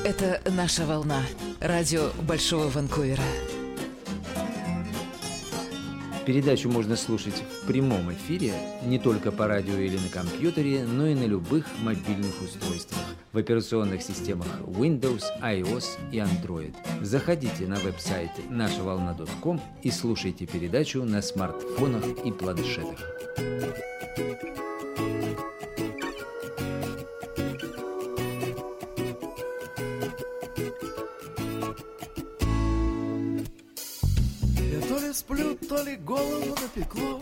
Это «Наша волна». Радио Большого Ванкувера. Передачу можно слушать в прямом эфире не только по радио или на компьютере, но и на любых мобильных устройствах в операционных системах Windows, iOS и Android. Заходите на веб-сайт нашаволна.com и слушайте передачу на смартфонах и планшетах. То ли сплю, то ли голову напекло.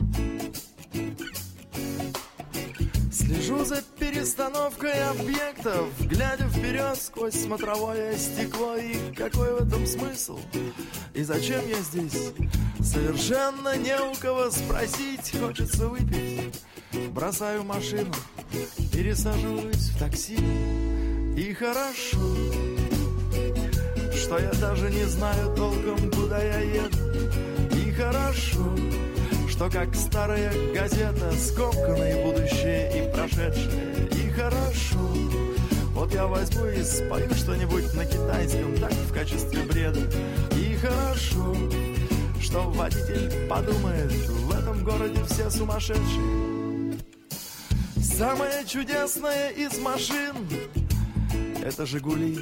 Слежу за перестановкой объектов, глядя вперед сквозь смотровое стекло. И какой в этом смысл? И зачем я здесь? Совершенно не у кого спросить. Хочется выпить. Бросаю машину, пересаживаюсь в такси. И хорошо, что я даже не знаю толком, куда я еду. И хорошо, что как старая газета скомканное будущее и прошедшее. И хорошо, вот я возьму и спою что-нибудь на китайском, так в качестве бреда. И хорошо, что водитель подумает, в этом городе все сумасшедшие. Самое чудесное из машин — это «Жигули».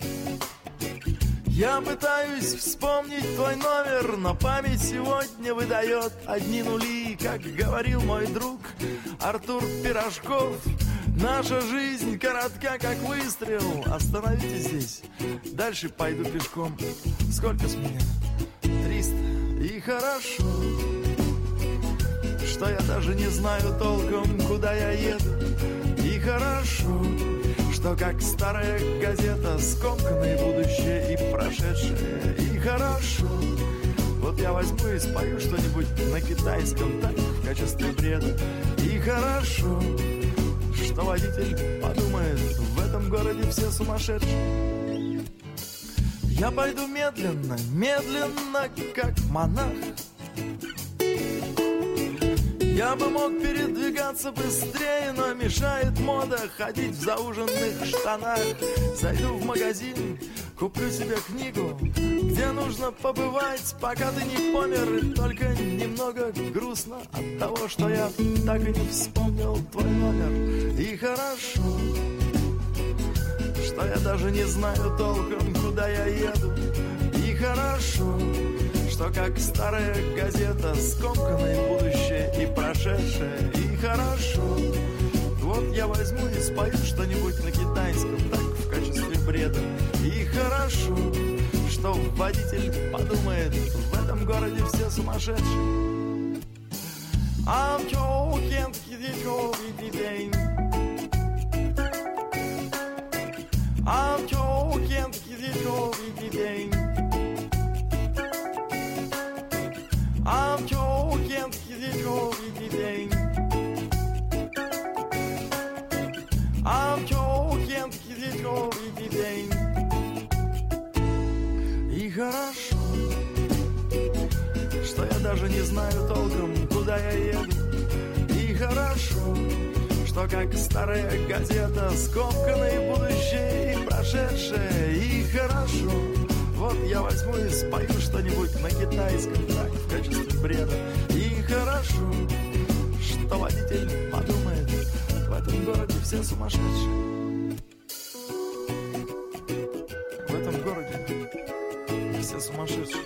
Я пытаюсь вспомнить твой номер, но память сегодня выдает одни нули. Как говорил мой друг Артур Пирожков, наша жизнь коротка, как выстрел. Остановитесь здесь, дальше пойду пешком. Сколько с меня? 300. И хорошо, что я даже не знаю толком, куда я еду. И хорошо, что как старая газета скомканное будущее и прошедшее. И хорошо, вот я возьму и спою что-нибудь на китайском, так в качестве бреда. И хорошо, что водитель подумает, в этом городе все сумасшедшие. Я пойду медленно, медленно, как монах. Я бы мог передвигаться быстрее, но мешает мода ходить в зауженных штанах. Зайду в магазин, куплю себе книгу, где нужно побывать, пока ты не помер. И только немного грустно от того, что я так и не вспомнил твой номер. И хорошо, что я даже не знаю толком, куда я еду. И хорошо, что как старая газета скомканное будущее и прошедшее. И хорошо, вот я возьму и спою что-нибудь на китайском, так в качестве бреда. И хорошо, что водитель подумает, в этом городе все сумасшедшие. И хорошо, что я даже не знаю толком, куда я еду. И хорошо, что как старая газета скомканное будущее и прошедшее. И хорошо, вот я возьму и спою что-нибудь на китайском, так в качестве бреда. И хорошо, что водитель подумает, в этом городе все сумасшедшие. В этом городе все сумасшедшие.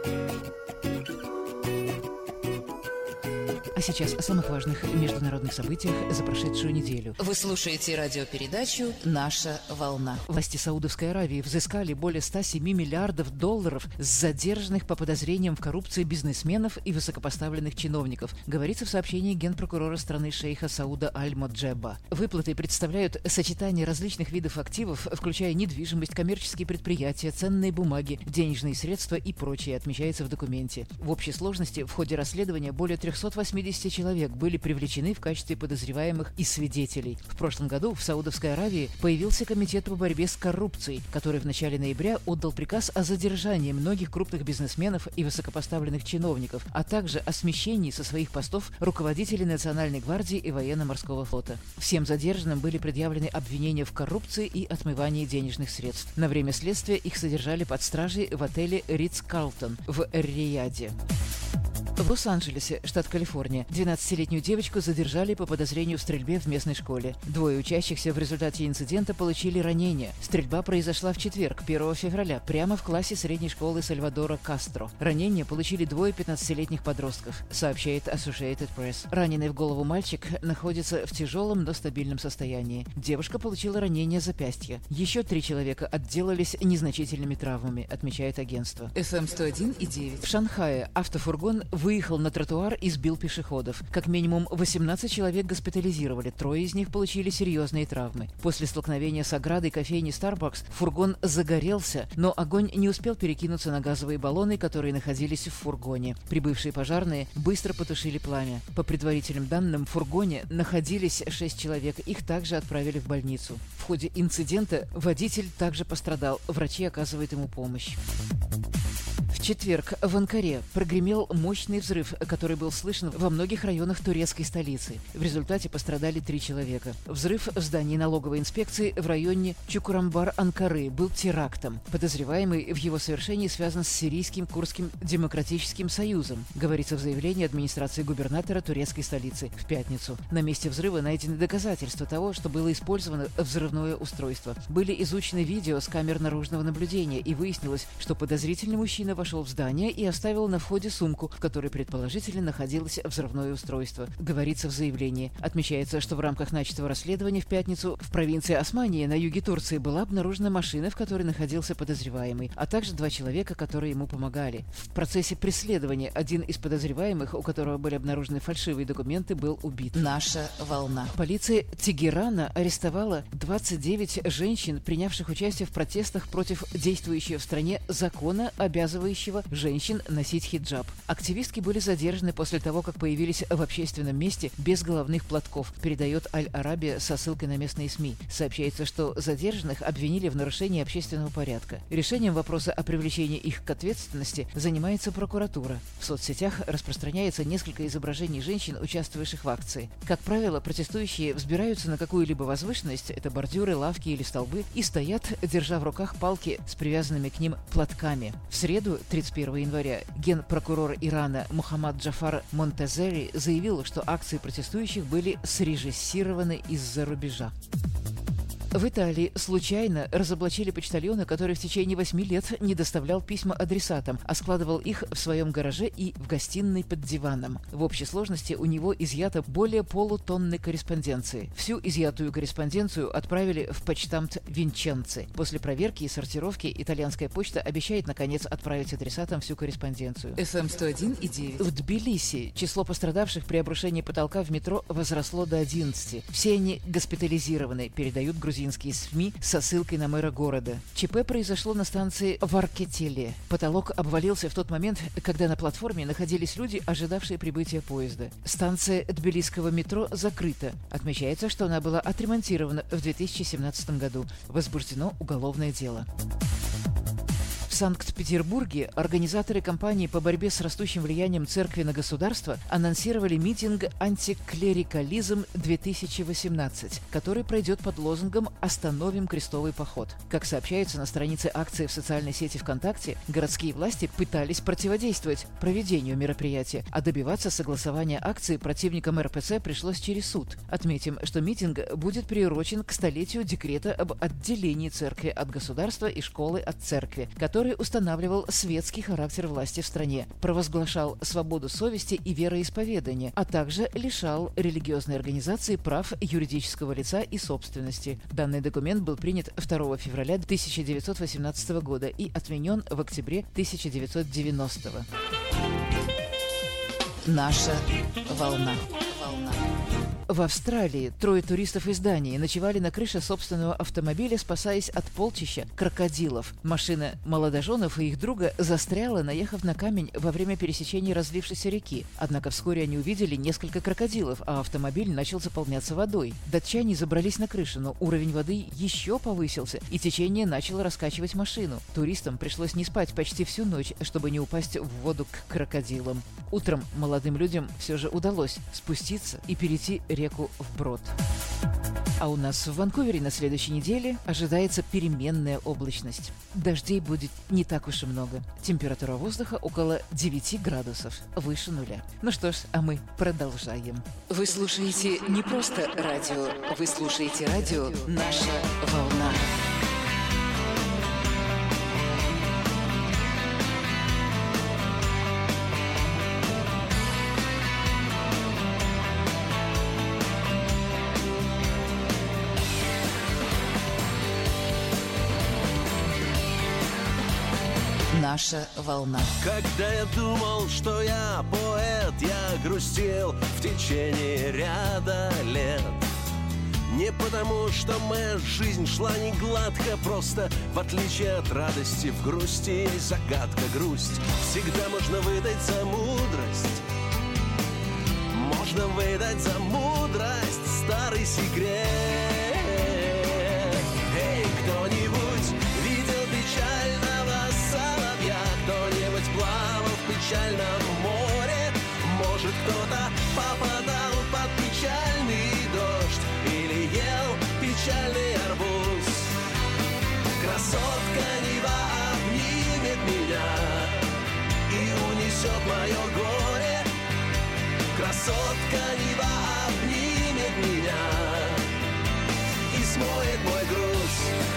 А сейчас о самых важных международных событиях за прошедшую неделю. Вы слушаете радиопередачу «Наша волна». Власти Саудовской Аравии взыскали более 107 миллиардов долларов с задержанных по подозрениям в коррупции бизнесменов и высокопоставленных чиновников, говорится в сообщении генпрокурора страны шейха Сауда Аль-Моджеба. Выплаты представляют сочетание различных видов активов, включая недвижимость, коммерческие предприятия, ценные бумаги, денежные средства и прочее, отмечается в документе. В общей сложности в ходе расследования более 380 50 человек были привлечены в качестве подозреваемых и свидетелей. В прошлом году в Саудовской Аравии появился комитет по борьбе с коррупцией, который в начале ноября отдал приказ о задержании многих крупных бизнесменов и высокопоставленных чиновников, а также о смещении со своих постов руководителей Национальной гвардии и военно-морского флота. Всем задержанным были предъявлены обвинения в коррупции и отмывании денежных средств. На время следствия их содержали под стражей в отеле Ритц-Карлтон в Эр-Рияде. В Лос-Анджелесе, штат Калифорния, 12-летнюю девочку задержали по подозрению в стрельбе в местной школе. Двое учащихся в результате инцидента получили ранения. Стрельба произошла в четверг, 1 февраля, прямо в классе средней школы Сальвадора Кастро. Ранения получили двое 15-летних подростков, сообщает Associated Press. Раненый в голову мальчик находится в тяжелом, но стабильном состоянии. Девушка получила ранение запястья. Еще 3 человека отделались незначительными травмами, отмечает агентство. FM 101,9. В Шанхае автофургон выехал на тротуар и сбил пешеходов. Как минимум 18 человек госпитализировали, 3 из них получили серьезные травмы. После столкновения с оградой кофейни Starbucks фургон загорелся, но огонь не успел перекинуться на газовые баллоны, которые находились в фургоне. Прибывшие пожарные быстро потушили пламя. По предварительным данным, в фургоне находились 6 человек, их также отправили в больницу. В ходе инцидента водитель также пострадал, врачи оказывают ему помощь. В четверг в Анкаре прогремел мощный взрыв, который был слышен во многих районах турецкой столицы. В результате пострадали 3 человека. Взрыв в здании налоговой инспекции в районе Чукурамбар Анкары был терактом. Подозреваемый в его совершении связан с Сирийским Курдским демократическим союзом, говорится в заявлении администрации губернатора турецкой столицы в пятницу. На месте взрыва найдены доказательства того, что было использовано взрывное устройство. Были изучены видео с камер наружного наблюдения, и выяснилось, что подозрительный мужчина вошел в здание и оставил на входе сумку, в которой предположительно находилось взрывное устройство, говорится в заявлении. Отмечается, что в рамках начатого расследования в пятницу в провинции Османия на юге Турции была обнаружена машина, в которой находился подозреваемый, а также 2 человека, которые ему помогали. В процессе преследования один из подозреваемых, у которого были обнаружены фальшивые документы, был убит. Наша волна. Полиция Тегерана арестовала 29 женщин, принявших участие в протестах против действующего в стране закона, обязывающего женщин носить хиджаб. Активистки были задержаны после того, как появились в общественном месте без головных платков, передает Аль-Арабия со ссылкой на местные СМИ. Сообщается, что задержанных обвинили в нарушении общественного порядка. Решением вопроса о привлечении их к ответственности занимается прокуратура. В соцсетях распространяется несколько изображений женщин, участвовавших в акции. Как правило, протестующие взбираются на какую-либо возвышенность, это бордюры, лавки или столбы, и стоят, держа в руках палки с привязанными к ним платками. В среду, 31 января, генпрокурор Ирана Мухаммад Джафар Монтазери заявил, что акции протестующих были срежиссированы из-за рубежа. В Италии случайно разоблачили почтальона, который в течение 8 лет не доставлял письма адресатам, а складывал их в своем гараже и в гостиной под диваном. В общей сложности у него изъято более полутонны корреспонденции. Всю изъятую корреспонденцию отправили в почтамт Винченци. После проверки и сортировки итальянская почта обещает, наконец, отправить адресатам всю корреспонденцию. FM 101,9. В Тбилиси число пострадавших при обрушении потолка в метро возросло до 11. Все они госпитализированы, передают грузинские СМИ со ссылкой на мэра города. ЧП произошло на станции Варкетеле. Потолок обвалился в тот момент, когда на платформе находились люди, ожидавшие прибытия поезда. Станция тбилисского метро закрыта. Отмечается, что она была отремонтирована в 2017 году. Возбуждено уголовное дело. В Санкт-Петербурге организаторы кампании по борьбе с растущим влиянием церкви на государство анонсировали митинг «Антиклерикализм-2018», который пройдет под лозунгом «Остановим крестовый поход». Как сообщается на странице акции в социальной сети ВКонтакте, городские власти пытались противодействовать проведению мероприятия, а добиваться согласования акции противникам РПЦ пришлось через суд. Отметим, что митинг будет приурочен к столетию декрета об отделении церкви от государства и школы от церкви, который устанавливал светский характер власти в стране, провозглашал свободу совести и вероисповедания, а также лишал религиозной организации прав юридического лица и собственности. Данный документ был принят 2 февраля 1918 года и отменен в октябре 1990 года. Наша волна. В Австралии 3 туристов из Дании ночевали на крыше собственного автомобиля, спасаясь от полчища крокодилов. Машина молодоженов и их друга застряла, наехав на камень во время пересечения разлившейся реки. Однако вскоре они увидели несколько крокодилов, а автомобиль начал заполняться водой. Датчане забрались на крышу, но уровень воды еще повысился, и течение начало раскачивать машину. Туристам пришлось не спать почти всю ночь, чтобы не упасть в воду к крокодилам. Утром молодым людям все же удалось спуститься и перейти реку вброд. А у нас в Ванкувере на следующей неделе ожидается переменная облачность. Дождей будет не так уж и много. Температура воздуха около 9 градусов, выше нуля. Ну что ж, а мы продолжаем. Вы слушаете не просто радио, вы слушаете радио «Наша волна». Наша волна. Когда я думал, что я поэт, я грустил в течение ряда лет. Не потому, что моя жизнь шла не гладко, просто в отличие от радости в грусти есть загадка. Грусть всегда можно выдать за мудрость. Можно выдать за мудрость старый секрет. Эй, кто-нибудь видел печального соловья? Кто-нибудь плавал в печальном море? Может, кто-то попадал под печальный дождь или ел печальный арбуз? Красотка Нева обнимет меня и унесет мое горе. Красотка Нева обнимет меня и смоет мой груз.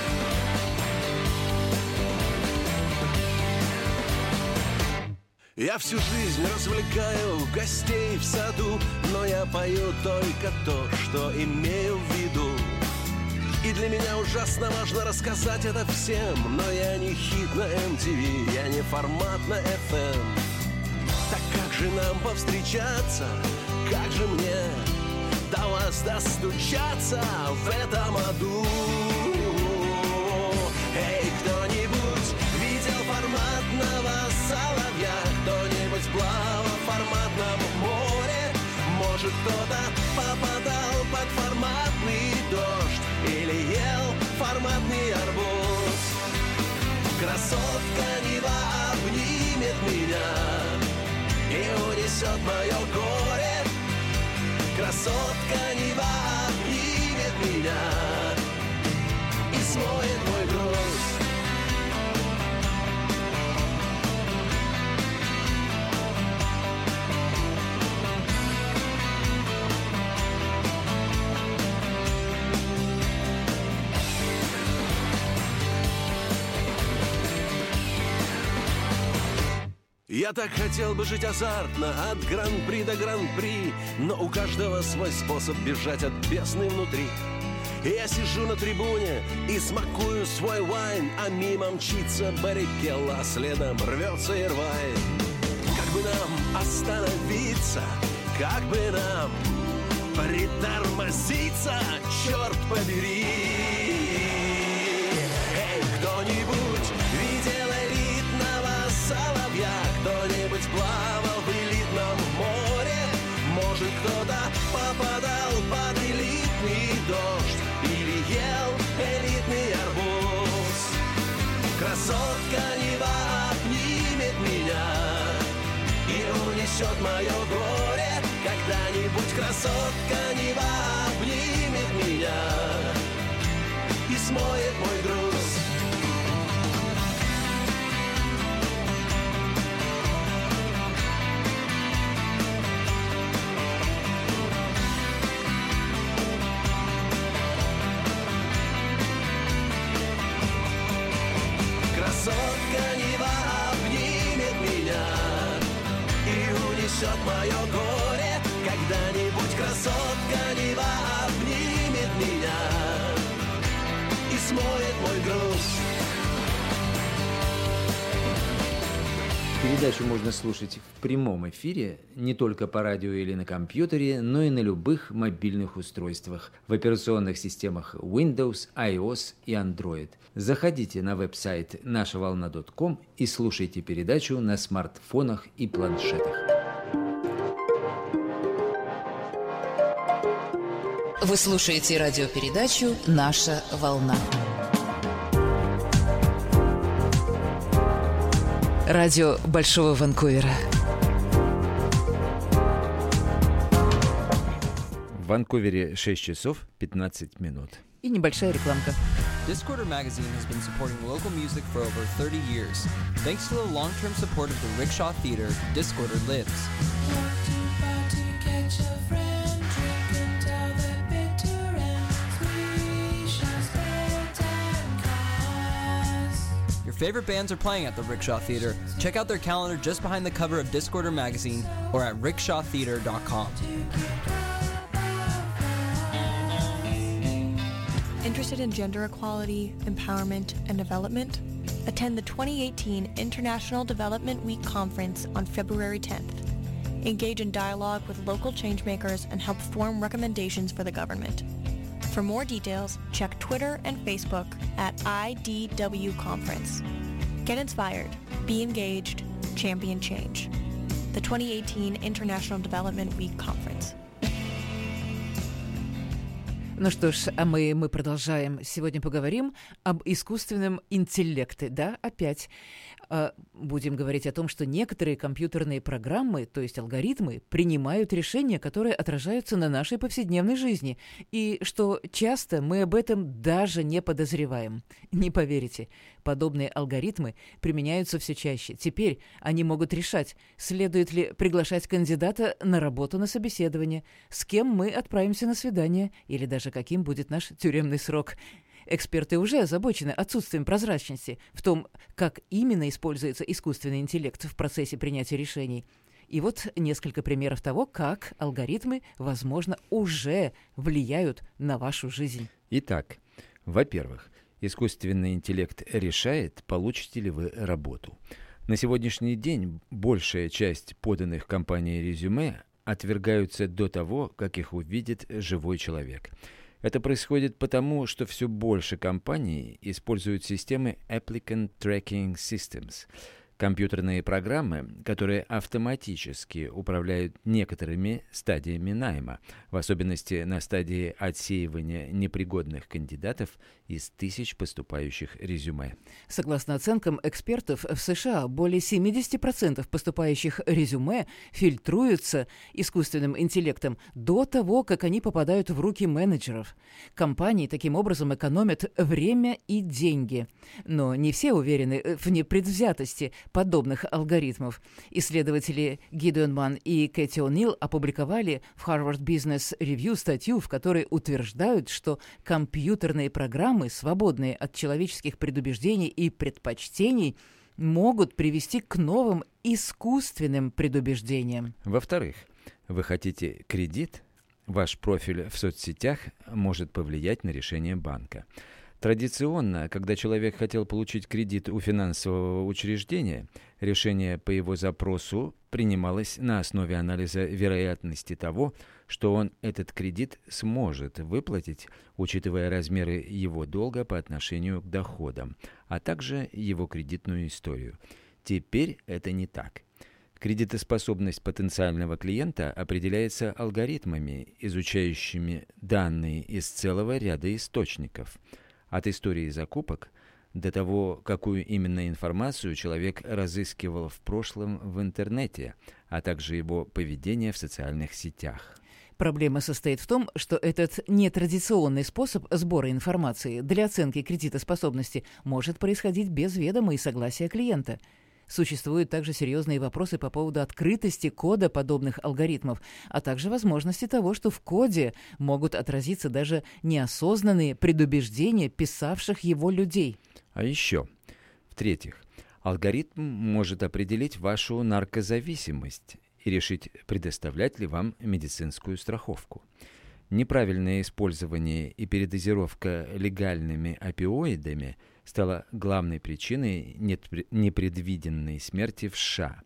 Я всю жизнь развлекаю гостей в саду, но я пою только то, что имею в виду. И для меня ужасно важно рассказать это всем, но я не хит на MTV, я не формат на FM. Так как же нам повстречаться, как же мне до вас достучаться в этом аду? Эй, кто-нибудь видел форматного соловья? Кто-нибудь плавал в форматном море? Может, кто-то попадал под форматный дождь или ел форматный арбуз? Красотка Нева обнимет меня и унесет мое горе. Красотка Нева обнимет меня и смоет мой груз. Я так хотел бы жить азартно, от гран-при до гран-при, но у каждого свой способ бежать от бездны внутри. И я сижу на трибуне и смакую свой вайн, а мимо мчится Баррикелло, а следом рвется Ирвайн. Как бы нам остановиться, как бы нам притормозиться, черт побери. Эй, кто-нибудь видел элитного соловья? Кто-нибудь плавал в элитном море? Может, кто-то попадал под элитный дождь или ел элитный арбуз? Красотка Нева обнимет меня и унесет мое горе. Когда-нибудь красотка Нева обнимет меня и смоет мой груз. Красотка Нева обнимет меня и унесет мое горе. Когда-нибудь красотка Нева обнимет меня и смоет мой груз. Передачу можно слушать в прямом эфире не только по радио или на компьютере, но и на любых мобильных устройствах в операционных системах Windows, iOS и Android. Заходите на веб-сайт нашаволна.ком и слушайте передачу на смартфонах и планшетах. Вы слушаете радиопередачу «Наша волна». Радио Большого Ванкувера. В Ванкувере 6 часов 15 минут. И небольшая рекламка. Discorder Magazine has been supporting local music for over 30 years. Thanks to the long-term support of the Rickshaw Theatre, Discorder lives. Your favorite bands are playing at the Rickshaw Theatre. Check out their calendar just behind the cover of Discorder Magazine or at rickshawtheatre.com. Interested in gender equality, empowerment, and development? Attend the 2018 International Development Week Conference on February 10th. Engage in dialogue with local changemakers and help form recommendations for the government. For more details, check Twitter and Facebook at IDW Conference. Get inspired, be engaged, champion change. The 2018 International Development Week Conference. Ну что ж, а мы продолжаем. Сегодня поговорим об искусственном интеллекте. Да, опять будем говорить о том, что некоторые компьютерные программы, то есть алгоритмы, принимают решения, которые отражаются на нашей повседневной жизни, и что часто мы об этом даже не подозреваем. Не поверите, подобные алгоритмы применяются все чаще. Теперь они могут решать, следует ли приглашать кандидата на работу на собеседование, с кем мы отправимся на свидание, или даже каким будет наш тюремный срок. Эксперты уже озабочены отсутствием прозрачности в том, как именно используется искусственный интеллект в процессе принятия решений. И вот несколько примеров того, как алгоритмы, возможно, уже влияют на вашу жизнь. Итак, во-первых, искусственный интеллект решает, получите ли вы работу. На сегодняшний день большая часть поданных компанией резюме отвергаются до того, как их увидит живой человек. Это происходит потому, что все больше компаний используют системы Applicant Tracking Systems, компьютерные программы, которые автоматически управляют некоторыми стадиями найма, в особенности на стадии отсеивания непригодных кандидатов из тысяч поступающих резюме. Согласно оценкам экспертов, в США более 70% поступающих резюме фильтруются искусственным интеллектом до того, как они попадают в руки менеджеров. Компании таким образом экономят время и деньги. Но не все уверены в непредвзятости подобных алгоритмов. Исследователи Гидеон Манн и Кэти О'Нил опубликовали в Harvard Business Review статью, в которой утверждают, что компьютерные программы, свободные от человеческих предубеждений и предпочтений, могут привести к новым искусственным предубеждениям. Во-вторых, вы хотите кредит? Ваш профиль в соцсетях может повлиять на решение банка. Традиционно, когда человек хотел получить кредит у финансового учреждения, решение по его запросу принималось на основе анализа вероятности того, что он этот кредит сможет выплатить, учитывая размеры его долга по отношению к доходам, а также его кредитную историю. Теперь это не так. Кредитоспособность потенциального клиента определяется алгоритмами, изучающими данные из целого ряда источников. От истории закупок до того, какую именно информацию человек разыскивал в прошлом в интернете, а также его поведение в социальных сетях. Проблема состоит в том, что этот нетрадиционный способ сбора информации для оценки кредитоспособности может происходить без ведома и согласия клиента. Существуют также серьезные вопросы по поводу открытости кода подобных алгоритмов, а также возможности того, что в коде могут отразиться даже неосознанные предубеждения писавших его людей. А еще, в-третьих, алгоритм может определить вашу наркозависимость и решить, предоставлять ли вам медицинскую страховку. Неправильное использование и передозировка легальными опиоидами стала главной причиной непредвиденной смерти в США.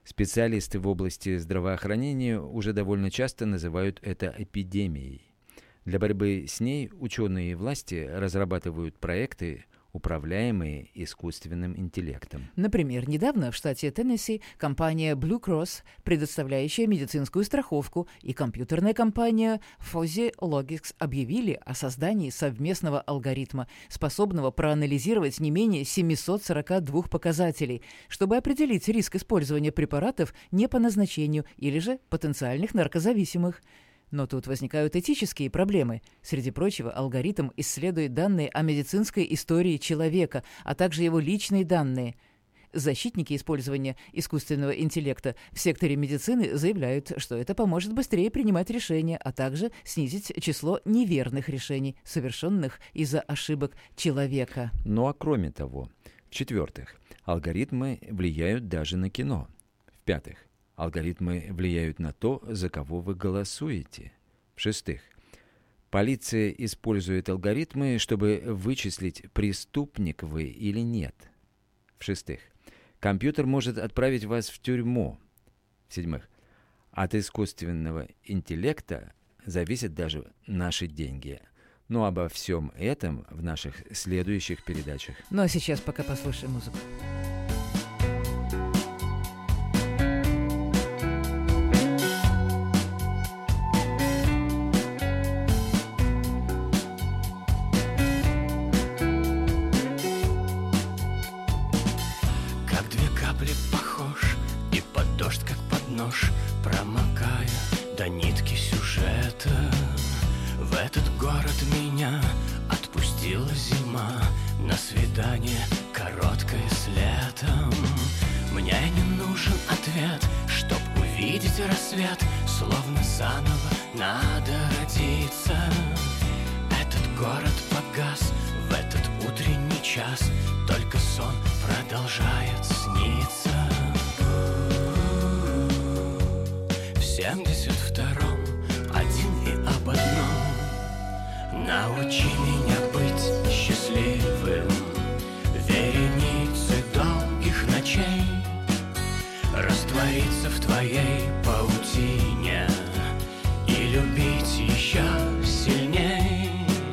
Специалисты в области здравоохранения уже довольно часто называют это эпидемией. Для борьбы с ней ученые и власти разрабатывают проекты, управляемые искусственным интеллектом. Например, недавно в штате Теннесси компания Blue Cross, предоставляющая медицинскую страховку, и компьютерная компания Fuzzy Logics объявили о создании совместного алгоритма, способного проанализировать не менее 742 показателей, чтобы определить риск использования препаратов не по назначению или же потенциальных наркозависимых. Но тут возникают этические проблемы. Среди прочего, алгоритм исследует данные о медицинской истории человека, а также его личные данные. Защитники использования искусственного интеллекта в секторе медицины заявляют, что это поможет быстрее принимать решения, а также снизить число неверных решений, совершенных из-за ошибок человека. Ну а кроме того, в-четвертых, алгоритмы влияют даже на кино. В-пятых, алгоритмы влияют на то, за кого вы голосуете. В-шестых, полиция использует алгоритмы, чтобы вычислить, преступник вы или нет. В-шестых, компьютер может отправить вас в тюрьму. В-седьмых, от искусственного интеллекта зависят даже наши деньги. Но обо всем этом в наших следующих передачах. Ну а сейчас пока послушаем музыку. Промокая до нитки сюжета, в этот город меня отпустила зима на свидание короткое с летом. Мне не нужен ответ, чтоб увидеть рассвет, словно заново надо родиться. Этот город погас в этот утренний час, только сон продолжает сниться. В 72-м один и об одном: научи меня быть счастливым. Вереницы долгих ночей раствориться в твоей паутине и любить еще сильней.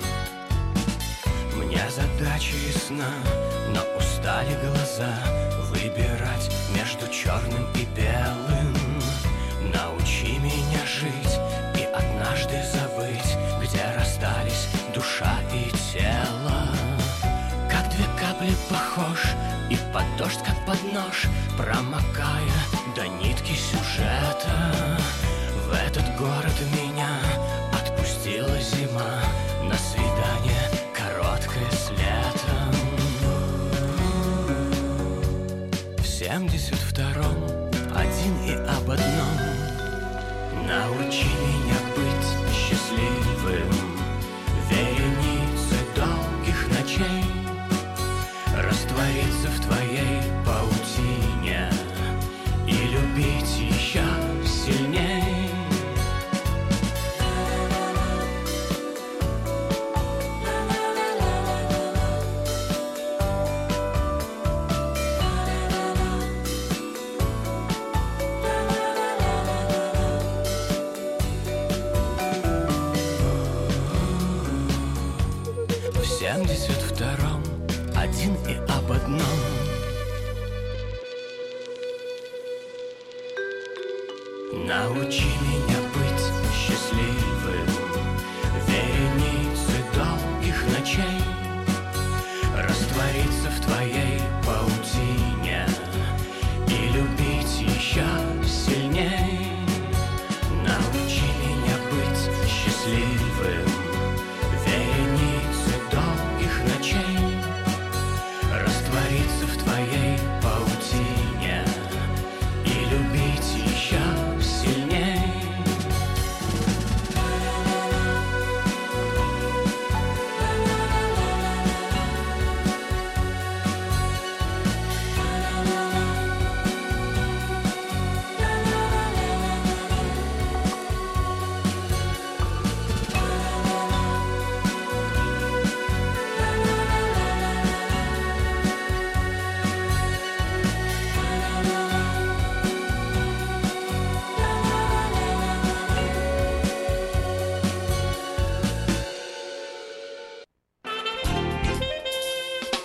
Мне задача ясна, но устали глаза выбирать между черным и белым. Научи меня жить и однажды забыть, где расстались душа и тело. Как две капли похож и под дождь, как под нож, промокая до нитки сюжета. В этот город меня отпустила зима на свидание короткое с летом. В 72-м один и об одном: научи меня быть счастливым. Вереницы долгих ночей раствориться в твоей паутине и любить еще сильней. В 72-м один и об одном: научи меня быть счастливым. Вереницы долгих ночей раствориться в твоей паутине и любить еще сильней. Научи меня быть счастливым. Вереницы долгих ночей раствориться в твоей паутине и любить еще сильней.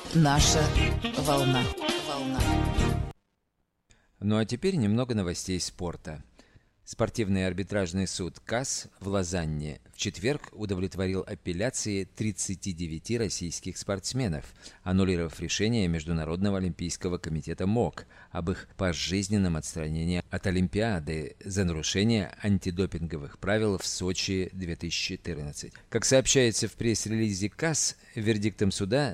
Наша волна. Ну а теперь немного новостей спорта. Спортивный арбитражный суд КАС в Лозанне в четверг удовлетворил апелляции 39 российских спортсменов, аннулировав решение Международного олимпийского комитета МОК об их пожизненном отстранении от Олимпиады за нарушение антидопинговых правил в Сочи 2014. Как сообщается в пресс-релизе КАС, вердиктом суда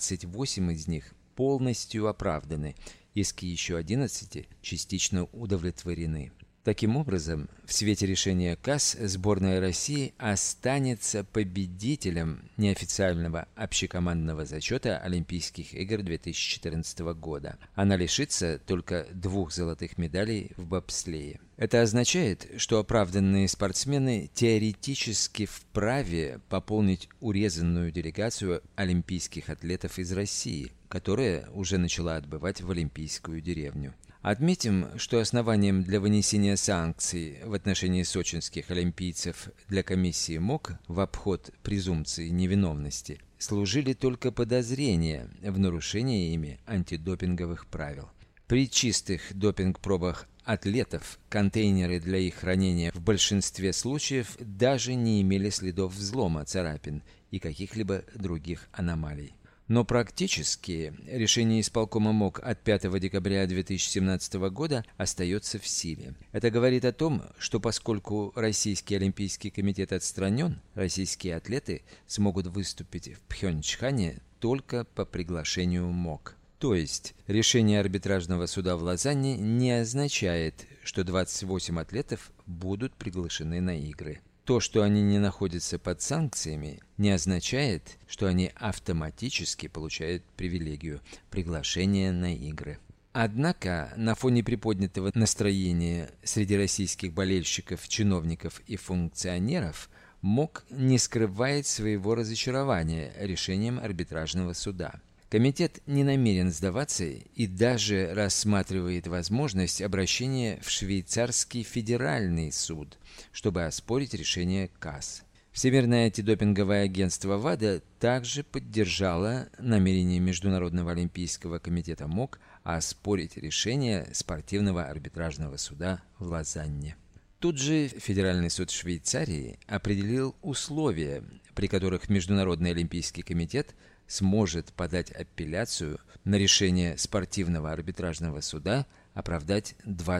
28 из них полностью оправданы, иски еще 11 частично удовлетворены. Таким образом, в свете решения КАС сборная России останется победителем неофициального общекомандного зачета Олимпийских игр 2014 года. Она лишится только 2 золотых медалей в бобслее. Это означает, что оправданные спортсмены теоретически вправе пополнить урезанную делегацию олимпийских атлетов из России, которая уже начала отбывать в Олимпийскую деревню. Отметим, что основанием для вынесения санкций в отношении сочинских олимпийцев для комиссии МОК в обход презумпции невиновности служили только подозрения в нарушении ими антидопинговых правил. При чистых допинг-пробах атлетов контейнеры для их хранения в большинстве случаев даже не имели следов взлома, царапин и каких-либо других аномалий. Но практически решение исполкома МОК от 5 декабря 2017 года остается в силе. Это говорит о том, что поскольку Российский олимпийский комитет отстранен, российские атлеты смогут выступить в Пхенчхане только по приглашению МОК. То есть решение арбитражного суда в Лозанне не означает, что 28 атлетов будут приглашены на игры. То, что они не находятся под санкциями, не означает, что они автоматически получают привилегию приглашения на игры. Однако, на фоне приподнятого настроения среди российских болельщиков, чиновников и функционеров, МОК не скрывает своего разочарования решением арбитражного суда. Комитет не намерен сдаваться и даже рассматривает возможность обращения в Швейцарский федеральный суд, чтобы оспорить решение КАС. Всемирное антидопинговое агентство ВАДА также поддержало намерение Международного олимпийского комитета МОК оспорить решение спортивного арбитражного суда в Лозанне. Тут же Федеральный суд Швейцарии определил условия, при которых Международный олимпийский комитет сможет подать апелляцию на решение спортивного арбитражного суда оправдать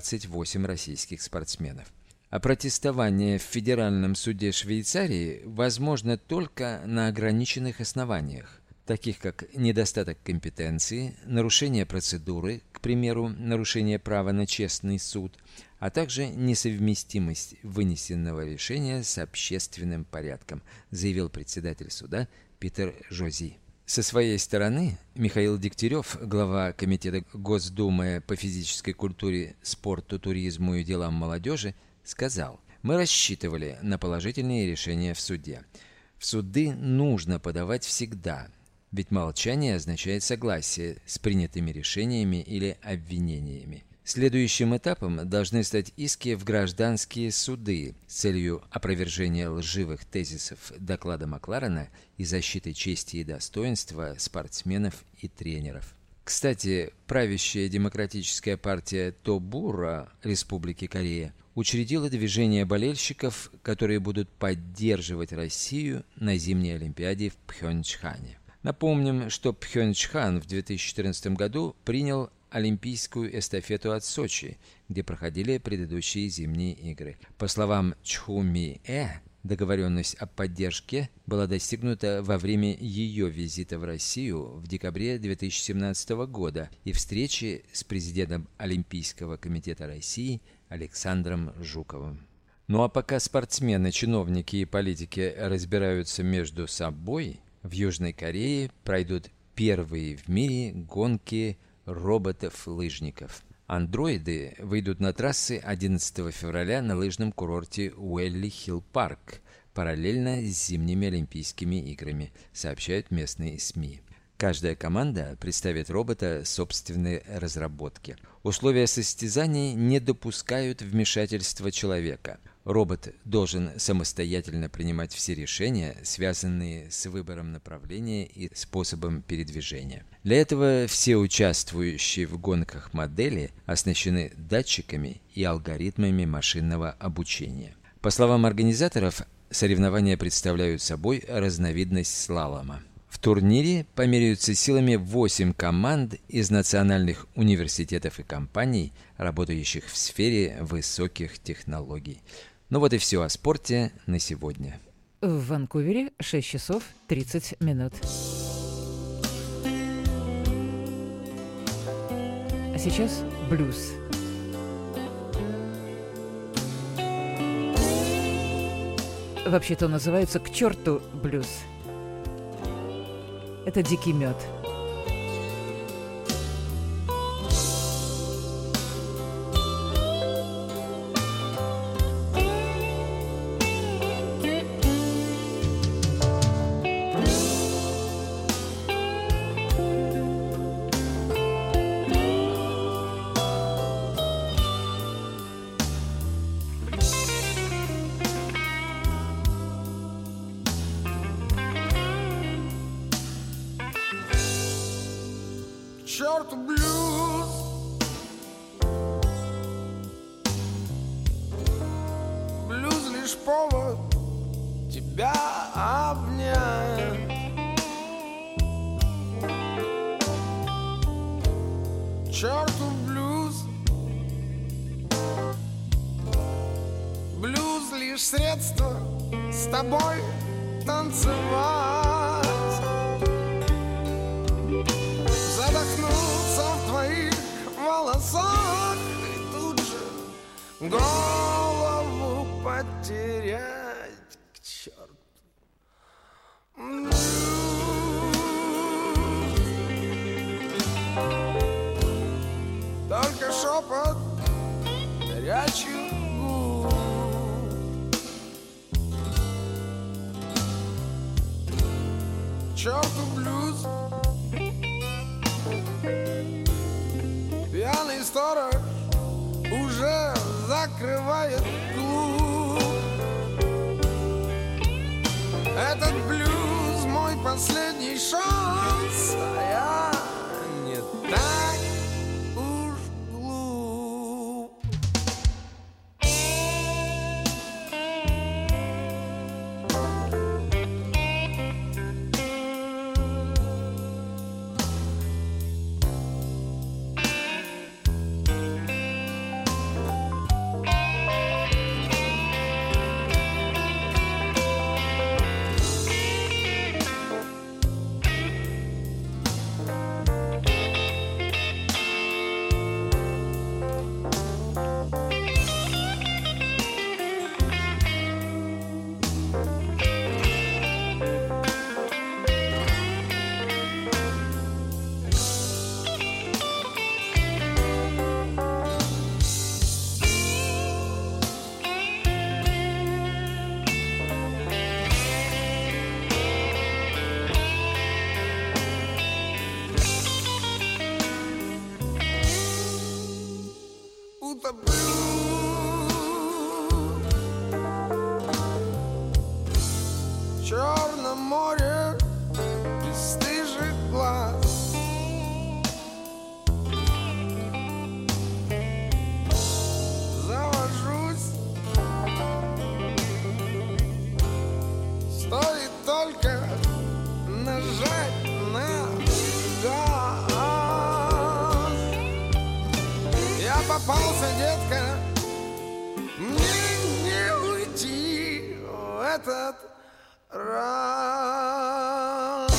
28 российских спортсменов. А протестование в Федеральном суде Швейцарии возможно только на ограниченных основаниях, таких как недостаток компетенции, нарушение процедуры, к примеру, нарушение права на честный суд, а также несовместимость вынесенного решения с общественным порядком, заявил председатель суда Питер Жози. Со своей стороны Михаил Дегтярев, глава Комитета Госдумы по физической культуре, спорту, туризму и делам молодежи, сказал: «Мы рассчитывали на положительные решения в суде. В суды нужно подавать всегда, ведь молчание означает согласие с принятыми решениями или обвинениями. Следующим этапом должны стать иски в гражданские суды с целью опровержения лживых тезисов доклада Макларена и защиты чести и достоинства спортсменов и тренеров». Кстати, правящая демократическая партия Тобура Республики Корея учредила движение болельщиков, которые будут поддерживать Россию на зимней Олимпиаде в Пхенчхане. Напомним, что Пхенчхан в 2014 году принял олимпийскую эстафету от Сочи, где проходили предыдущие зимние игры. По словам Чху Ми-э, договоренность о поддержке была достигнута во время ее визита в Россию в декабре 2017 года и встречи с президентом Олимпийского комитета России Александром Жуковым. Ну а пока спортсмены, чиновники и политики разбираются между собой, в Южной Корее пройдут первые в мире гонки роботов-лыжников. Андроиды выйдут на трассы 11 февраля на лыжном курорте Уэлли-Хилл-Парк, параллельно с зимними Олимпийскими играми, сообщают местные СМИ. Каждая команда представит робота собственной разработки. Условия состязаний не допускают вмешательства человека. Робот должен самостоятельно принимать все решения, связанные с выбором направления и способом передвижения. Для этого все участвующие в гонках модели оснащены датчиками и алгоритмами машинного обучения. По словам организаторов, соревнования представляют собой разновидность слалома. В турнире померяются силами 8 команд из национальных университетов и компаний, работающих в сфере высоких технологий. Ну вот и все о спорте на сегодня. В Ванкувере 6 часов 30 минут. А сейчас блюз. Вообще-то он называется «К черту блюз». Это дикий мед. Черту блюз, блюз лишь повод тебя обнять. Черту блюз, блюз лишь средство с тобой танцевать. Задохнуться в твоих волосах и тут же голову потерять. К черту. Только шепот горячих губ. К черту блюз. Пьяный сторож уже закрывает клуб. Этот блюз мой последний шанс, а я не так уж глуп. В Черном море бесстыжих глаз завожусь. Стоит только нажать на газ. Я попался, детка, мне не уйти в этот раз.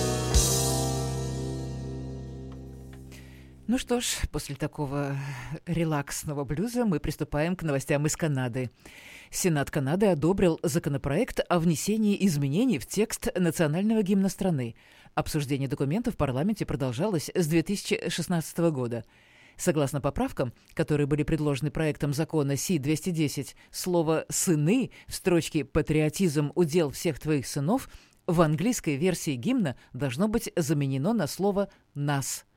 Ну что ж, после такого релаксного блюза мы приступаем к новостям из Канады. Сенат Канады одобрил законопроект о внесении изменений в текст национального гимна страны. Обсуждение документа в парламенте продолжалось с 2016 года. Согласно поправкам, которые были предложены проектом закона Си-210, слово «сыны» в строчке «Патриотизм – удел всех твоих сынов» в английской версии гимна должно быть заменено на слово «нас».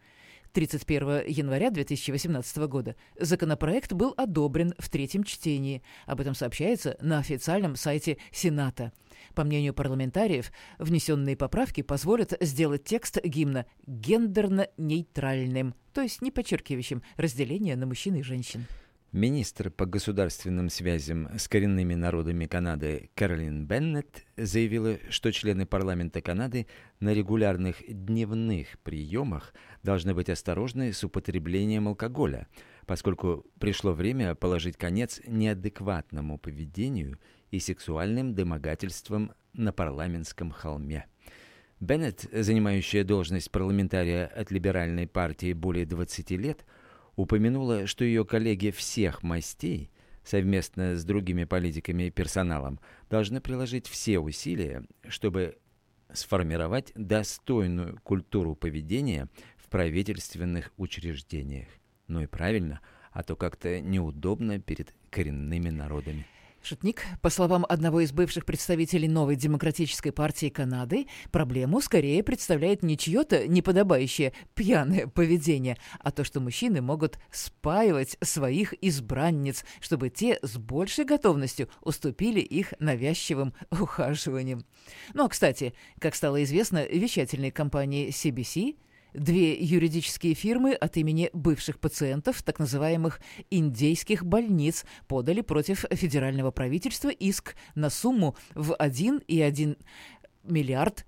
31 января 2018 года законопроект был одобрен в третьем чтении. Об этом сообщается на официальном сайте Сената. По мнению парламентариев, внесенные поправки позволят сделать текст гимна гендерно-нейтральным, то есть не подчеркивающим разделение на мужчин и женщин. Министр по государственным связям с коренными народами Канады Кэролин Беннет заявила, что члены парламента Канады на регулярных дневных приемах должны быть осторожны с употреблением алкоголя, поскольку пришло время положить конец неадекватному поведению и сексуальным домогательствам на парламентском холме. Беннет, занимающая должность парламентария от либеральной партии более 20 лет, упомянула, что ее коллеги всех мастей, совместно с другими политиками и персоналом, должны приложить все усилия, чтобы сформировать достойную культуру поведения в правительственных учреждениях. Ну и правильно, а то как-то неудобно перед коренными народами. Шутник, по словам одного из бывших представителей новой демократической партии Канады, проблему скорее представляет не чье-то неподобающее пьяное поведение, а то, что мужчины могут спаивать своих избранниц, чтобы те с большей готовностью уступили их навязчивым ухаживаниям. Ну а, кстати, как стало известно, вещательной компании CBC, две юридические фирмы от имени бывших пациентов так называемых индейских больниц подали против федерального правительства иск на сумму в $1,1 миллиард.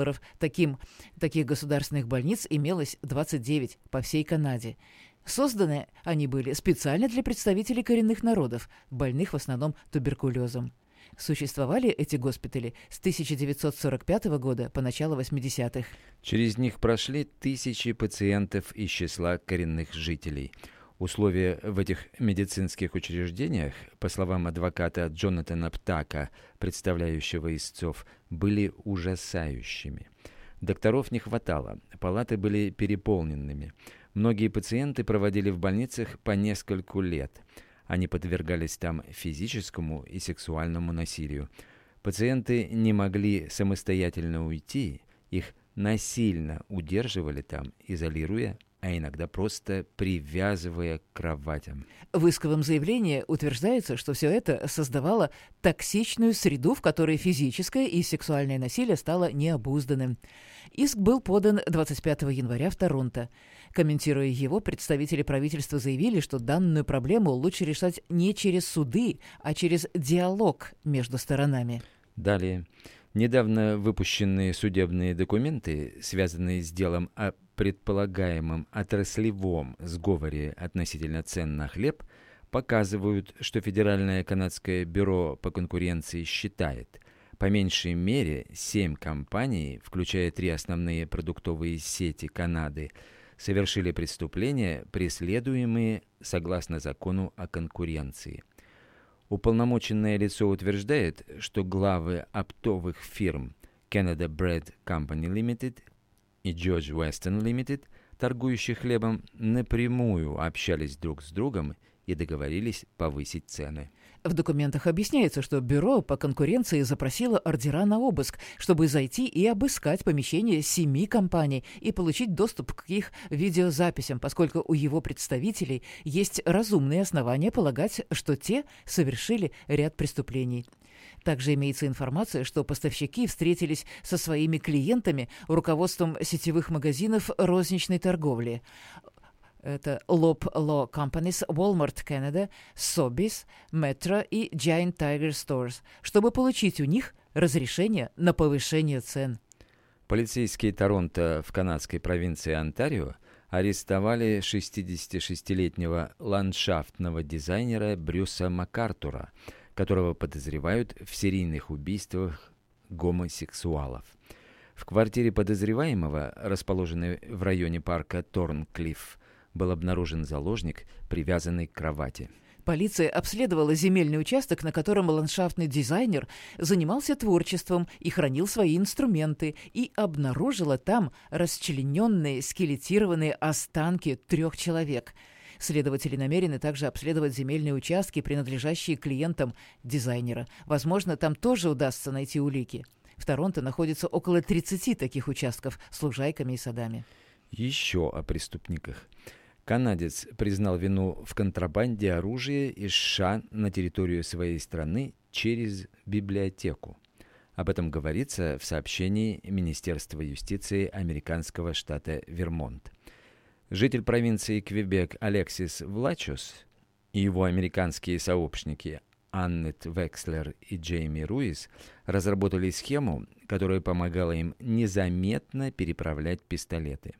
Таких государственных больниц имелось 29 по всей Канаде. Созданы они были специально для представителей коренных народов, больных в основном туберкулезом. Существовали эти госпитали с 1945 года по начало 80-х. Через них прошли тысячи пациентов из числа коренных жителей. Условия в этих медицинских учреждениях, по словам адвоката Джонатана Птака, представляющего истцов, были ужасающими. Докторов не хватало, палаты были переполненными. Многие пациенты проводили в больницах по нескольку лет. Они подвергались там физическому и сексуальному насилию. Пациенты не могли самостоятельно уйти, их насильно удерживали там, изолируя, а иногда просто привязывая к кроватям. В исковом заявлении утверждается, что все это создавало токсичную среду, в которой физическое и сексуальное насилие стало необузданным. Иск был подан 25 января в Торонто. Комментируя его, представители правительства заявили, что данную проблему лучше решать не через суды, а через диалог между сторонами. Далее. Недавно выпущенные судебные документы, связанные с делом о предполагаемом отраслевом сговоре относительно цен на хлеб, показывают, что Федеральное канадское бюро по конкуренции считает, по меньшей мере 7 компаний, включая 3 основные продуктовые сети Канады, совершили преступления, преследуемые согласно закону о конкуренции. Уполномоченное лицо утверждает, что главы оптовых фирм Canada Bread Company Limited и George Weston Limited, торгующих хлебом, напрямую общались друг с другом и договорились повысить цены. В документах объясняется, что бюро по конкуренции запросило ордера на обыск, чтобы зайти и обыскать помещение 7 компаний и получить доступ к их видеозаписям, поскольку у его представителей есть разумные основания полагать, что те совершили ряд преступлений. Также имеется информация, что поставщики встретились со своими клиентами, руководством сетевых магазинов розничной торговли. Это Loblaw Companies, Walmart Canada, Sobeys, Metro и Giant Tiger Stores, чтобы получить у них разрешение на повышение цен. Полицейские Торонто в канадской провинции Онтарио арестовали 66-летнего ландшафтного дизайнера Брюса МакАртура, которого подозревают в серийных убийствах гомосексуалов. В квартире подозреваемого, расположенной в районе парка Торнклифф, был обнаружен заложник, привязанный к кровати. Полиция обследовала земельный участок, на котором ландшафтный дизайнер занимался творчеством и хранил свои инструменты, и обнаружила там расчлененные скелетированные останки 3 человек. Следователи намерены также обследовать земельные участки, принадлежащие клиентам дизайнера. Возможно, там тоже удастся найти улики. В Торонто находится около 30 таких участков с лужайками и садами. Еще о преступниках. Канадец признал вину в контрабанде оружия из США на территорию своей страны через библиотеку. Об этом говорится в сообщении Министерства юстиции американского штата Вермонт. Житель провинции Квебек Алексис Влачус и его американские сообщники Аннет Векслер и Джейми Руис разработали схему, которая помогала им незаметно переправлять пистолеты.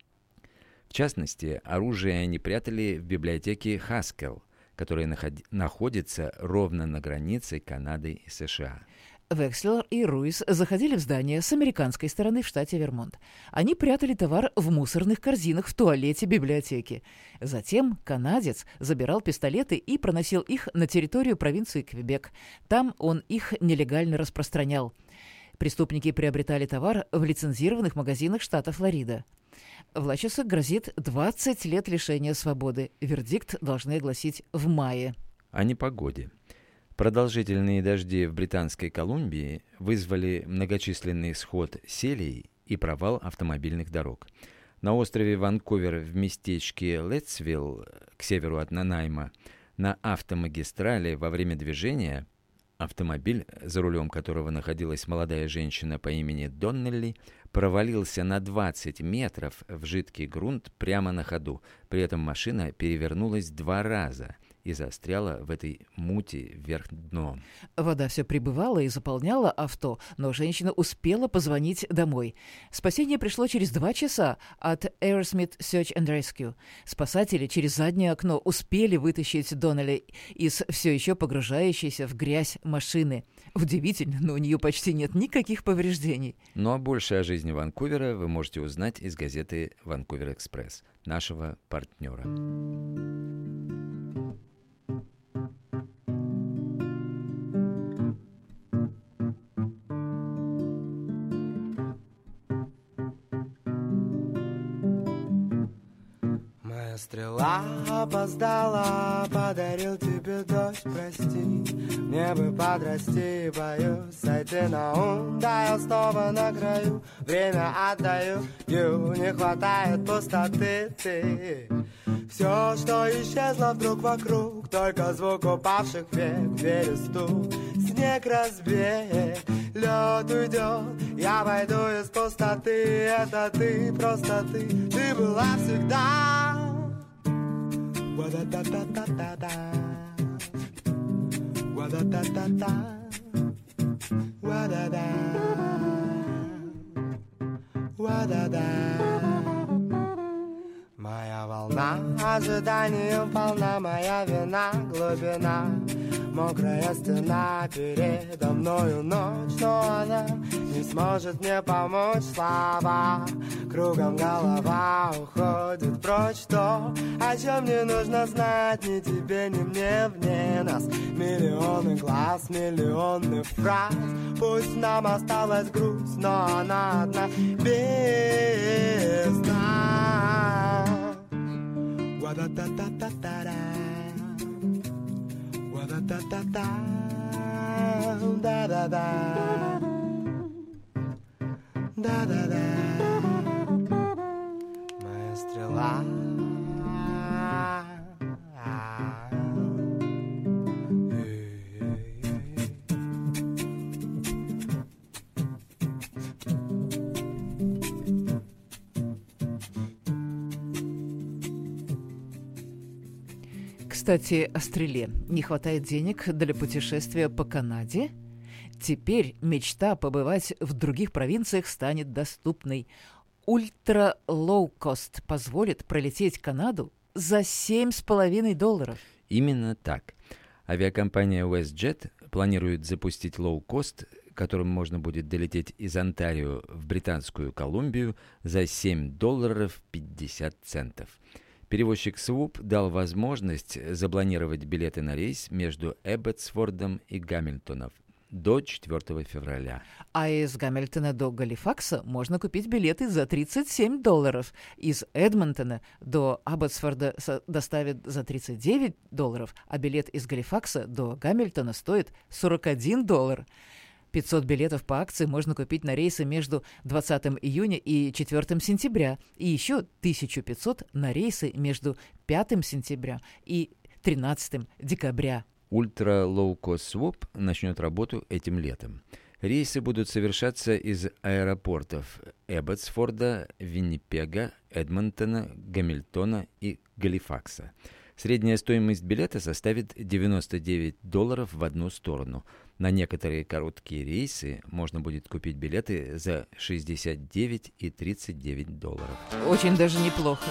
В частности, оружие они прятали в библиотеке Хаскell, которая находится ровно на границе Канады и США. Векслер и Руис заходили в здание с американской стороны в штате Вермонт. Они прятали товар в мусорных корзинах в туалете библиотеки. Затем канадец забирал пистолеты и проносил их на территорию провинции Квебек. Там он их нелегально распространял. Преступники приобретали товар в лицензированных магазинах штата Флорида. Влачусу грозит 20 лет лишения свободы. Вердикт должны огласить в мае. О непогоде. Продолжительные дожди в Британской Колумбии вызвали многочисленный сход селей и провал автомобильных дорог. На острове Ванкувер в местечке Летсвилл, к северу от Нанайма, на автомагистрали во время движения автомобиль, за рулем которого находилась молодая женщина по имени Доннелли, провалился на 20 метров в жидкий грунт прямо на ходу. При этом машина перевернулась 2 раза и застряла в этой мути вверх дном. Вода все прибывала и заполняла авто, но женщина успела позвонить домой. Спасение пришло через 2 часа от Aerosmith Search and Rescue. Спасатели через заднее окно успели вытащить Доннелли из все еще погружающейся в грязь машины. Удивительно, но у нее почти нет никаких повреждений. Ну а больше о жизни Ванкувера вы можете узнать из газеты «Ванкувер Экспресс», нашего партнера. Стрела опоздала, подарил тебе дождь, прости. Мне бы подрасти, боюсь сойти на ум. Да, я снова на краю, время отдаю, не хватает пустоты, ты. Все, что исчезло вдруг вокруг, только звук упавших век, дверь стук, снег разбег, лед уйдет, я войду из пустоты. Это ты, просто ты была всегда. Wa-da-da-da-da-da-da, wa-da-da-da-da, wa-da-da, wa-da-да. Моя волна ожиданием полна, моя вина, глубина, мокрая стена передо мною ночь, но она не сможет мне помочь. Слова, кругом голова уходит прочь. То, о чем не нужно знать ни тебе, ни мне, вне нас миллионы глаз, миллионы фраз. Пусть нам осталась грусть, но она одна без нас. Wa-da-da-da-da-da-da, wa-da-da-da-da, да-да-да, да-да-да. Моя стрела. Кстати, о стреле. Не хватает денег для путешествия по Канаде? Теперь мечта побывать в других провинциях станет доступной. Ультра-лоу-кост позволит пролететь Канаду за $7,5. Именно так. Авиакомпания WestJet планирует запустить лоу-кост, которым можно будет долететь из Онтарио в Британскую Колумбию за $7.50. Перевозчик Swoop дал возможность запланировать билеты на рейс между Эбботсфордом и Гамильтоном до 4 февраля. А из Гамильтона до Галифакса можно купить билеты за $37. Из Эдмонтона до Абботсфорда доставят за $39, а билет из Галифакса до Гамильтона стоит $41. 500 билетов по акции можно купить на рейсы между 20 июня и 4 сентября, и еще 1500 на рейсы между 5 сентября и 13 декабря. Ультра Low Cost Swap начнет работу этим летом. Рейсы будут совершаться из аэропортов Эбботсфорда, Виннипега, Эдмонтона, Гамильтона и Галифакса. Средняя стоимость билета составит $99 в одну сторону. На некоторые короткие рейсы можно будет купить билеты за $69 и $39. Очень даже неплохо.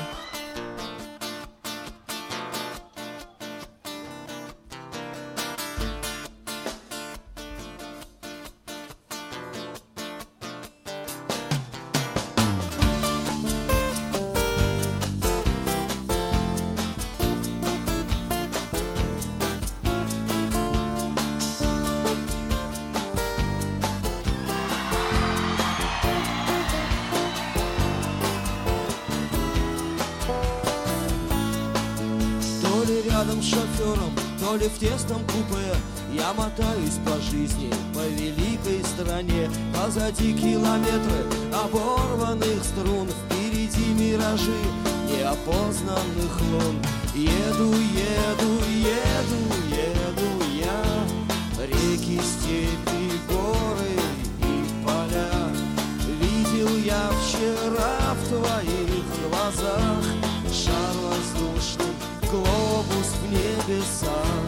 Рядом с шофером, то ли в тесном купе. Я мотаюсь по жизни, по великой стране. Позади километры оборванных струн, впереди миражи неопознанных лун. Еду, еду, еду, еду я, реки, степи, горы и поля. Видел я вчера в твоих глазах шар воздушный, глобус в небесах.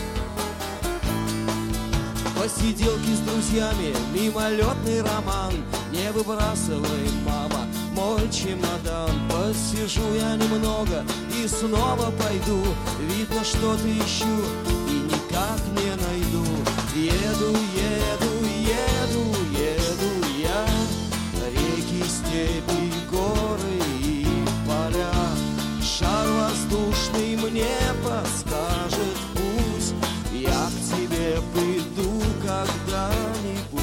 Посиделки с друзьями, мимолетный роман. Не выбрасывай, мама, мой чемодан. Посижу я немного и снова пойду. Видно, что-то ищу и никак не найду. Еду, еду, еду, еду я, реки, степи, горы и поля. Шар воздушный мне подскажет путь, я к тебе приду когда-нибудь.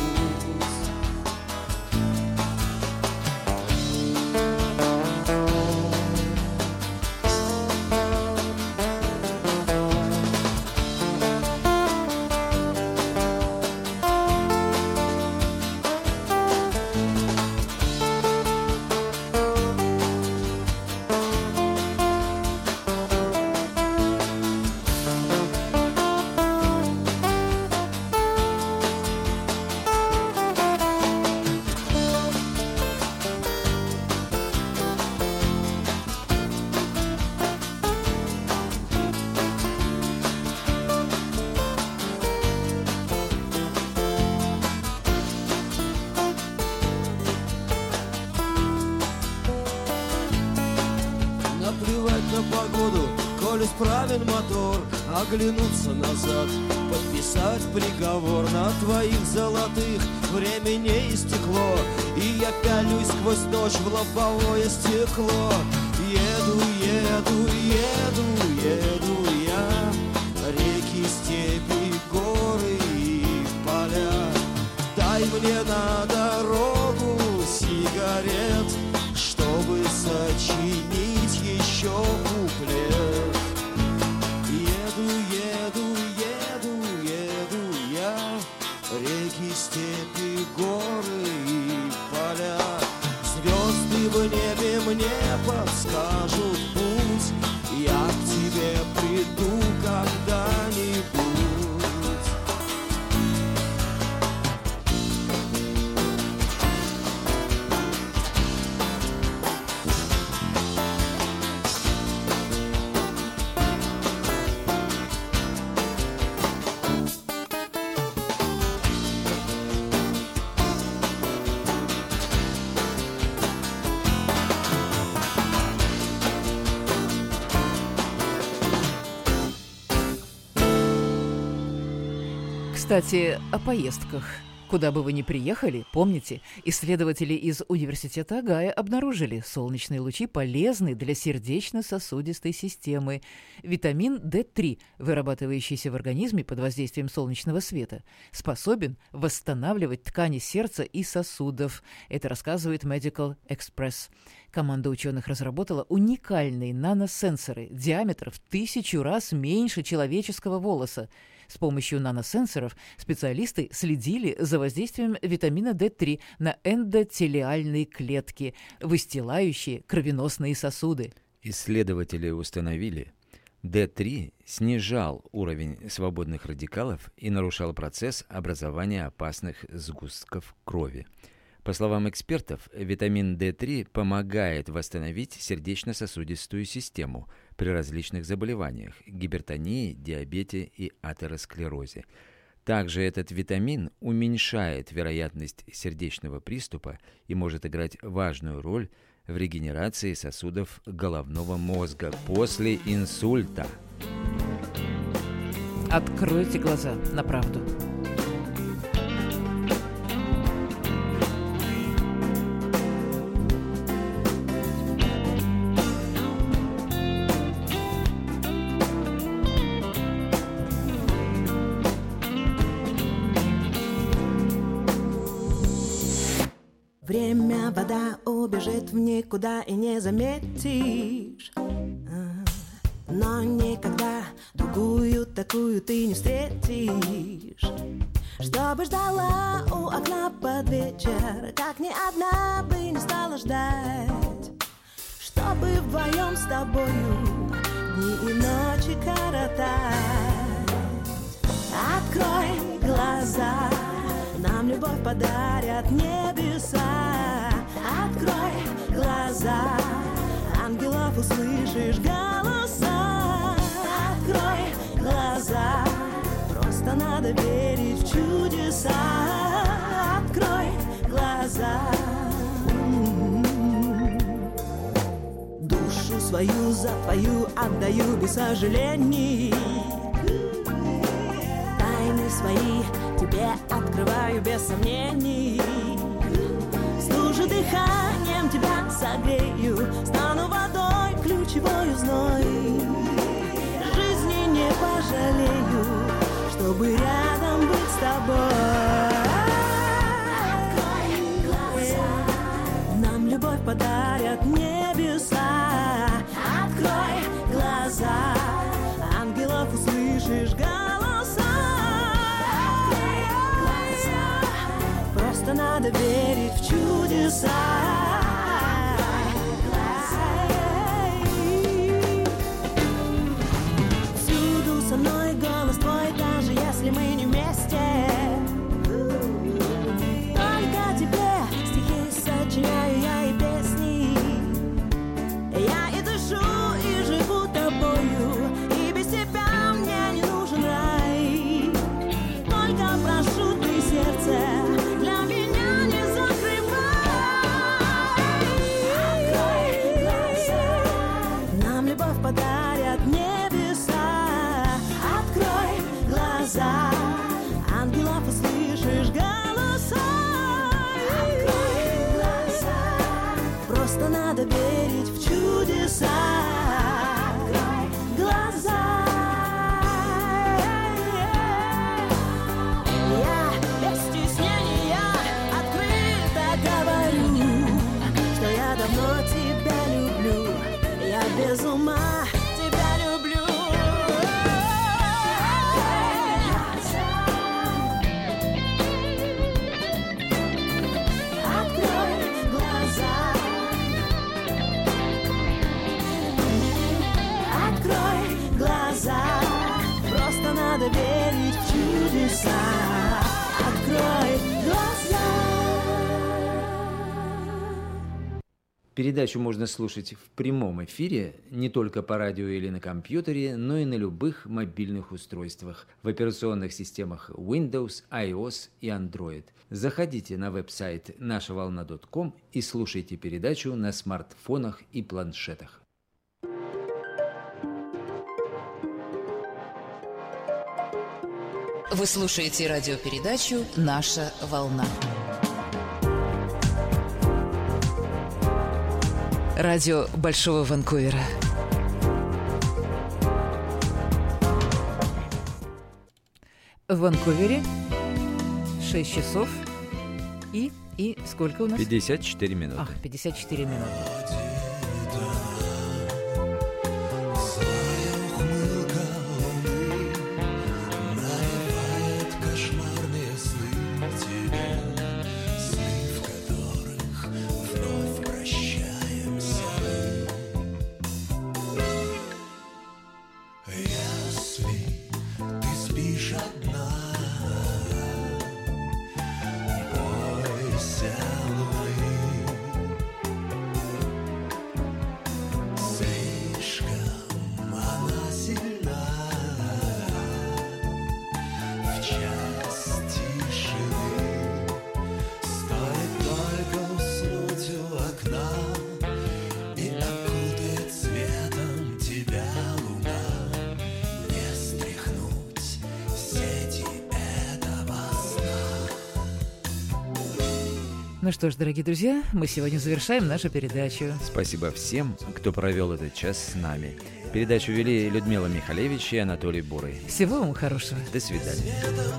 Справен мотор, оглянуться назад, подписать приговор. На твоих золотых время не истекло, и я пялюсь сквозь ночь в лобовое стекло. Еду, еду, еду, еду я, реки, степи, горы и поля. Дай мне на дорогу сигарет, чтобы сочинить еще куплет. Реки, степи, горы и поля. Звезды в небе мне подскажут путь, я к тебе приду когда-нибудь. Кстати, о поездках. Куда бы вы ни приехали, помните, исследователи из Университета Огайо обнаружили, солнечные лучи полезны для сердечно-сосудистой системы. Витамин D3, вырабатывающийся в организме под воздействием солнечного света, способен восстанавливать ткани сердца и сосудов. Это рассказывает Medical Express. Команда ученых разработала уникальные наносенсоры диаметром в 1000 раз меньше человеческого волоса. С помощью наносенсоров специалисты следили за воздействием витамина D3 на эндотелиальные клетки, выстилающие кровеносные сосуды. Исследователи установили, D3 снижал уровень свободных радикалов и нарушал процесс образования опасных сгустков крови. По словам экспертов, витамин D3 помогает восстановить сердечно-сосудистую систему при различных заболеваниях – гипертонии, диабете и атеросклерозе. Также этот витамин уменьшает вероятность сердечного приступа и может играть важную роль в регенерации сосудов головного мозга после инсульта. Откройте глаза на правду. Время, вода убежит в никуда и не заметишь. Но никогда другую такую ты не встретишь. Чтобы ждала у окна под вечер, как ни одна бы не стала ждать. Чтобы вдвоем с тобою дни и ночи коротать. Открой глаза, нам любовь подарят небеса. Открой глаза, ангелов услышишь голоса. Открой глаза, просто надо верить в чудеса. Открой глаза. Душу свою за твою отдаю без сожалений. Тайны свои тебе открываю без сомнений. Служу дыханием тебя согрею, стану водой ключевой зной. Жизни не пожалею, чтобы рядом быть с тобой. Открой глаза, нам любовь подарят небеса. Открой глаза, ангелов услышишь голоса. Просто надо верить в чудеса. Всюду со мной голос твой, даже если мы не вместе. Только тебе стихи сочиняю я и песни. Я и дышу, и живу тобою, и без тебя мне не нужен рай. Только прошу ты сердце, для меня не закрывай. Открой глаза, нам любовь подарят небеса. Открой глаза, ангелов услышишь голоса. Открой глаза, просто надо верить в чудеса. Открой глаза. Давно тебя люблю, я без ума тебя люблю. Открой глаза. Открой глаза. Просто надо верить в чудеса. Открой глаза. Передачу можно слушать в прямом эфире не только по радио или на компьютере, но и на любых мобильных устройствах в операционных системах Windows, iOS и Android. Заходите на веб-сайт нашаволна.com и слушайте передачу на смартфонах и планшетах. Вы слушаете радиопередачу «Наша волна». Радио Большого Ванкувера. В Ванкувере 6 часов и сколько у нас? 54 минуты. 54 минуты. Ну что ж, дорогие друзья, мы сегодня завершаем нашу передачу. Спасибо всем, кто провел этот час с нами. Передачу вели Людмила Михалевич и Анатолий Бурый. Всего вам хорошего. До свидания.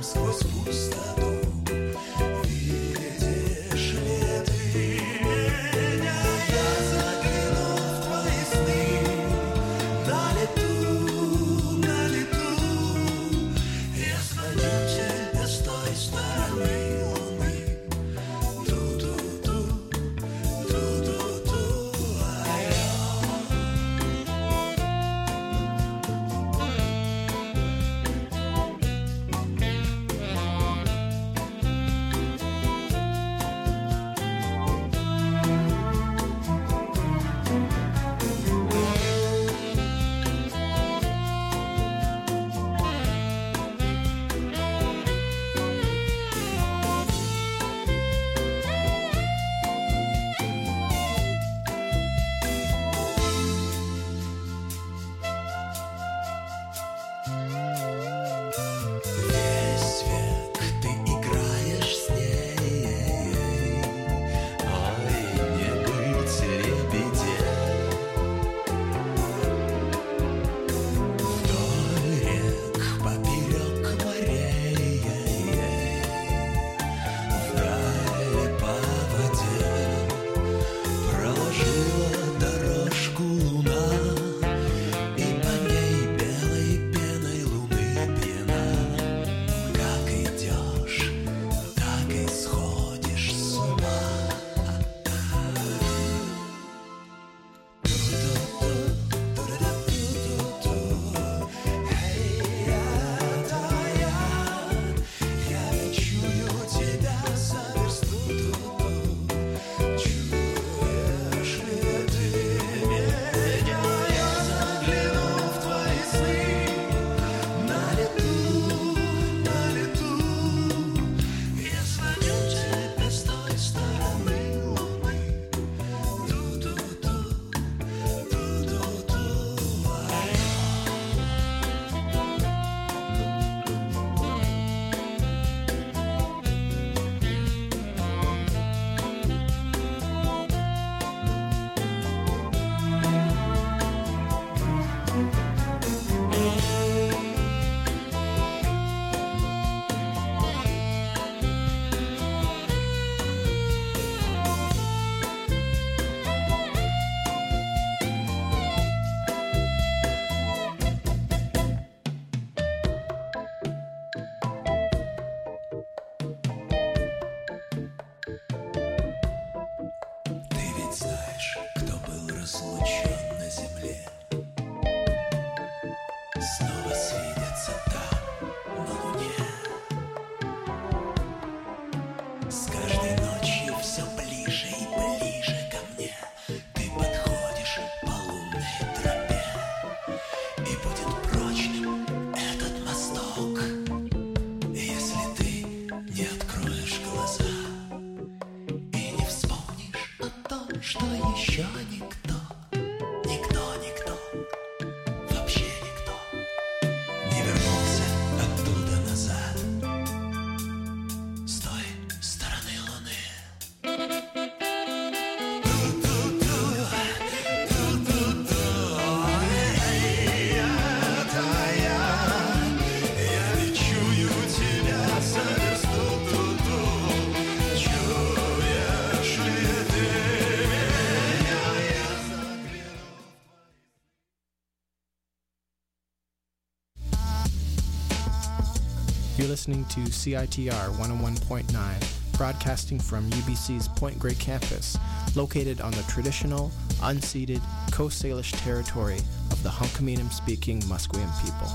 You're listening to CITR 101.9, broadcasting from UBC's Point Grey campus, located on the traditional, unceded Coast Salish territory of the Hunkaminam-speaking Musqueam people.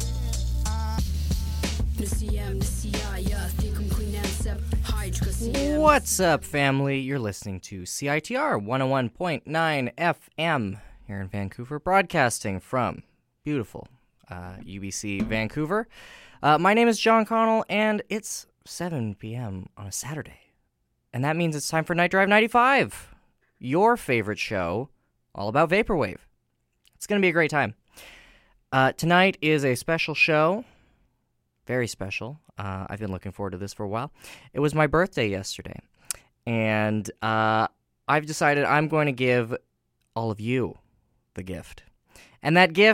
What's up, family? You're listening to CITR 101.9 FM here in Vancouver, broadcasting from beautiful UBC Vancouver. My name is John Connell, and it's 7 p.m. on a Saturday. And that means it's time for Night Drive 95, your favorite show all about Vaporwave. It's going to be a great time. Tonight is a special show, very special. I've been looking forward to this for a while. It was my birthday yesterday, And I've decided I'm going to give all of you the gift. And that gift